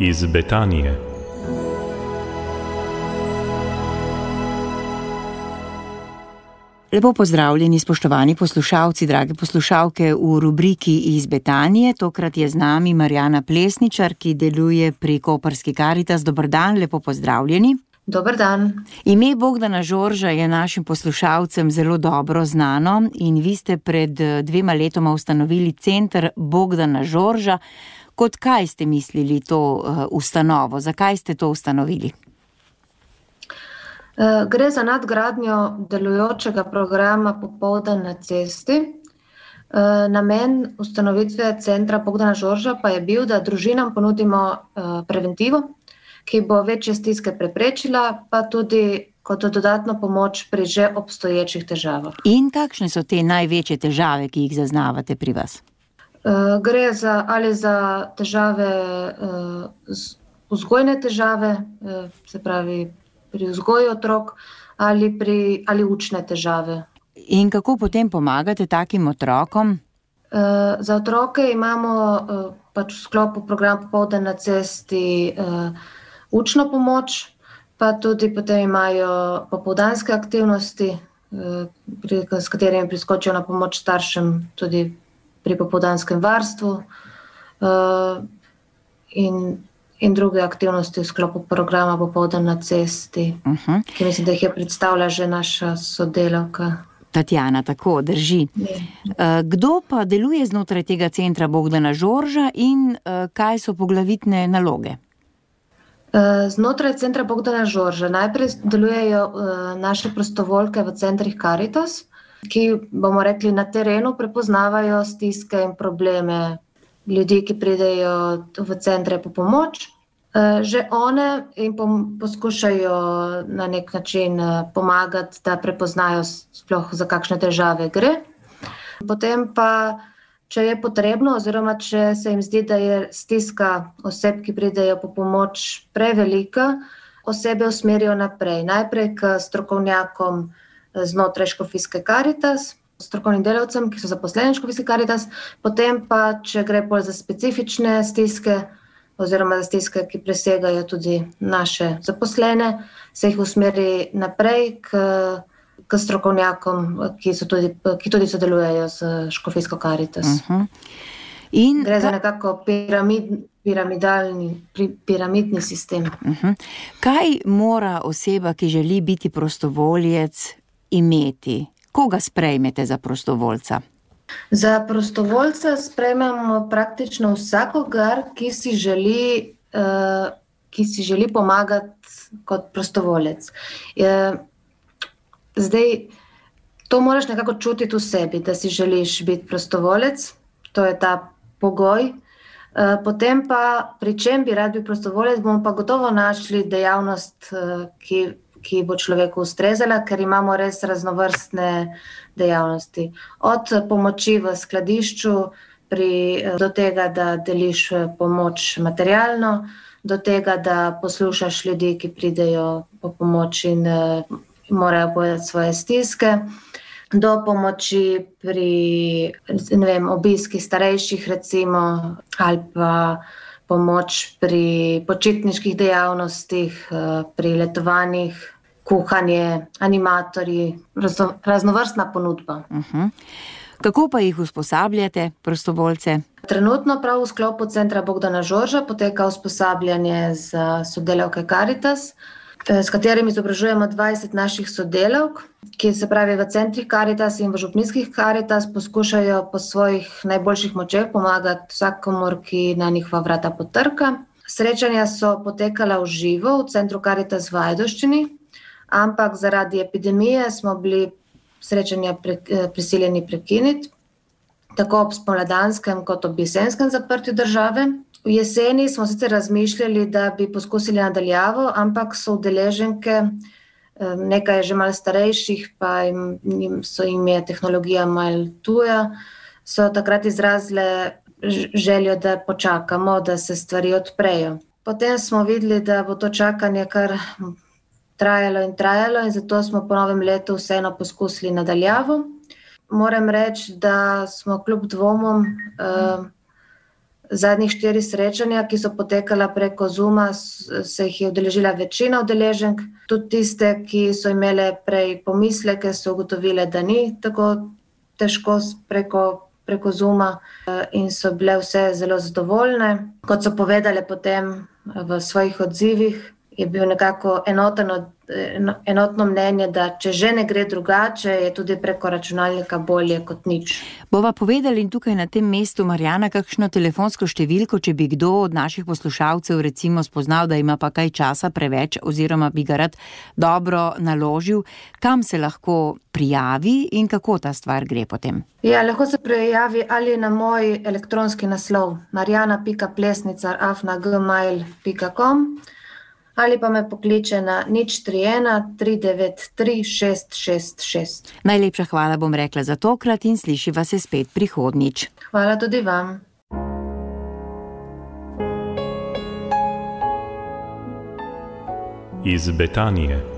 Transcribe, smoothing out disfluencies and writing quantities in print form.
iz Betanije. Lepo pozdravljeni, spoštovani poslušalci, drage poslušalke v rubriki iz Betanije. Tokrat je z nami Marjana Plesničar, ki deluje pri Koprski Karitas. Dober dan, lepo pozdravljeni. Dober dan. Ime Bogdana Žorža je našim poslušalcem zelo dobro znano in vi ste pred 2 letoma ustanovili center Bogdana Žorža. Kot kaj ste mislili to ustanovo? Zakaj ste to ustanovili? Gre za nadgradnjo delujočega programa Popoldan na cesti. Namen ustanovitve centra Bogdana Žorža pa je bil, da družinam ponudimo preventivo, ki bo večje stiske preprečila, pa tudi kot dodatno pomoč pri že obstoječih težavah. In kakšne so te največje težave, ki jih zaznavate pri vas? Gre za težave, vzgojne težave, se pravi pri vzgoji otrok, ali učne težave. In kako potem pomagate takim otrokom? Za otroke imamo v sklopu programa Popoldan na cesti učno pomoč, pa tudi potem imajo popoldanske aktivnosti, s katerimi priskočijo na pomoč staršem tudi pri popoldanskem varstvu in druge aktivnosti v sklopu programa Popoldan na cesti, ki mislim, da jih je predstavila že naša sodelavka. Tatjana, tako, drži. Kdo pa deluje znotraj tega centra Bogdana Žorža in kaj so poglavitne naloge? Znotraj centra Bogdana Žorža najprej delujejo naše prostovoljke v centrih Karitas, ki, bomo rekli, na terenu prepoznavajo stiske in probleme ljudi, ki pridejo v centre po pomoč. Že one jim poskušajo na nek način pomagati, da prepoznajo sploh za kakšne težave gre. Potem pa, če je potrebno oziroma če se jim zdi, da je stiska oseb, ki pridejo po pomoč, prevelika, osebe usmerijo naprej. Najprej k strokovnjakom znotraj Škofijske Karitas, strokovnim delavcem, ki so zaposleni v Škofijski Karitas, potem pa, če gre bolj za specifične stiske oziroma za stiske, ki presegajo tudi naše zaposlene, se jih usmeri naprej k strokovnjakom, ki tudi sodelujejo z Škofijsko Karitas. Gre za nekako piramidni sistem. Kaj mora oseba, ki želi biti prostovoljec, imeti? Koga sprejmete za prostovoljca? Za prostovoljca sprejmemo praktično vsakogar, ki si želi pomagati kot prostovoljec. Zdaj, to moraš nekako čutiti v sebi, da si želiš biti prostovoljec, to je ta pogoj. Potem pa, pri čem bi rad bil prostovoljec, bomo pa gotovo našli dejavnost, ki bo človeku ustrezala, ker imamo res raznovrstne dejavnosti. Od pomoči v skladišču do tega, da deliš pomoč materialno, do tega, da poslušaš ljudi, ki pridejo po pomoč in morajo povedati svoje stiske, do pomoči pri obiskih starejših recimo, ali pa pomoč pri počitniških dejavnostih, pri letovanjih, kuhanje, animatorji, raznovrstna ponudba. Kako pa jih usposabljate, prostovoljce? Trenutno prav v sklopu centra Bogdana Žorža poteka usposabljanje za sodelavke Karitas, s katerimi izobražujemo 20 naših sodelavk, ki se pravi v centrih Karitas in v župnijskih Karitas poskušajo po svojih najboljših močeh pomagati vsakomur, ki na njihova vrata potrka. Srečanja so potekala v živo v centru Karitas v Ajdovščini, ampak zaradi epidemije smo bili srečanja prisiljeni prekiniti, tako ob spomladanskem kot ob jesenskem zaprtju države. V jeseni smo sicer razmišljali, da bi poskusili nadaljavo, ampak so udeleženke, nekaj je že malo starejših, pa jim je tehnologija malo tuja, so takrat izrazile željo, da počakamo, da se stvari odprejo. Potem smo videli, da bo to čakanje kar trajalo in zato smo po novem letu vseeno poskusili nadaljavo. Moram reči, da smo kljub dvomom Zadnjih 4 srečanja, ki so potekala preko Zooma, se jih je udeležila večina udeleženk. Tudi tiste, ki so imele prej pomisleke, so ugotovile, da ni tako težko preko Zooma in so bile vse zelo zadovoljne. Kot so povedale potem v svojih odzivih, je bil nekako enotno mnenje, da če že ne gre drugače, je tudi preko računalnika bolje kot nič. Bova povedali tukaj na tem mestu, Marjana, kakšno telefonsko številko, če bi kdo od naših poslušalcev recimo spoznal, da ima pa kaj časa preveč oziroma bi ga rad dobro naložil, kam se lahko prijavi in kako ta stvar gre potem? Ja, lahko se prijavi ali na moj elektronski naslov marjana.plesnicar@gmail.com ali pa me pokliče na 031 393 666. Najlepša hvala, bom rekla, za tokrat in slišiva se spet prihodnjič. Hvala tudi vam. Iz Betanije.